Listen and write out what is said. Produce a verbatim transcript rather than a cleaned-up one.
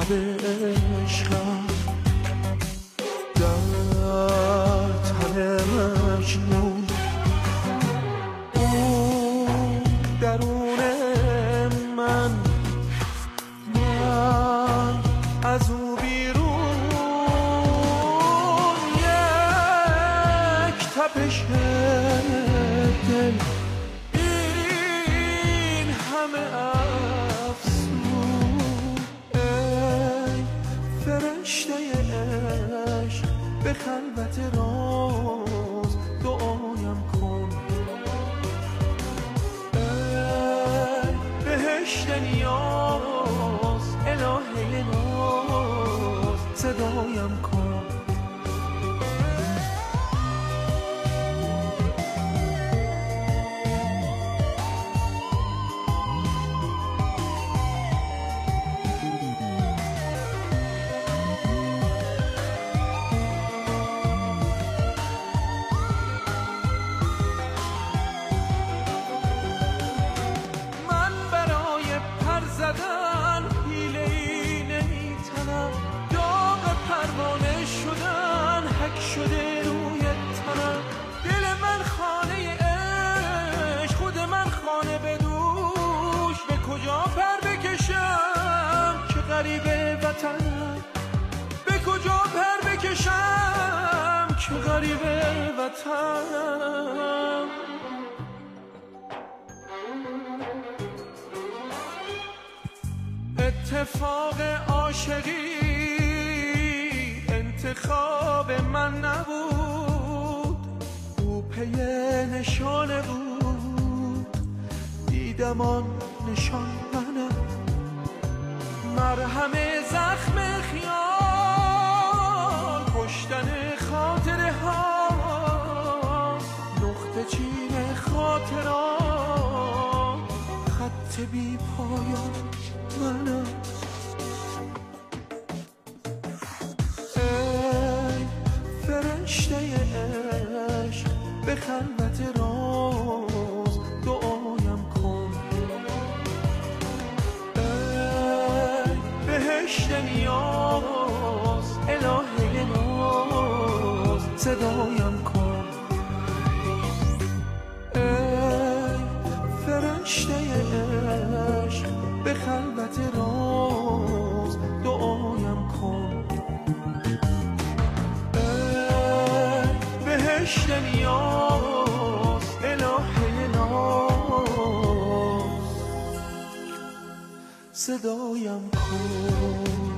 شب عشقم در تن مجنون، او درون من، من از او بیرون. یک تپش دل، این همه افسون. ای فرشته عشق به خلوت راز دعایم کن. ای بهشت نیاز، الهه ناز صدایم کن. شده روی تنم، دل من خانه عشق، خود من خانه به دوش. به کجا پر بکشم که غریب وطنم، به کجا پر بکشم که غریب وطنم. اتفاق عاشقی انتخاب من نبود، او پی نشانه بود، دیدم آن نشان منم. مرهم زخم خیال، کشتن خاطره ها، نقطه چین خاطرات، خط بی پایان منم. فرشته عشق به خلوت راز دعایم کن. ای بهشت نیاز، الهه ناز صدایم کن. ای فرشته عشق به خلوت راز دعایم کن. بهشت نیاز، الهه ناز صدایم کن.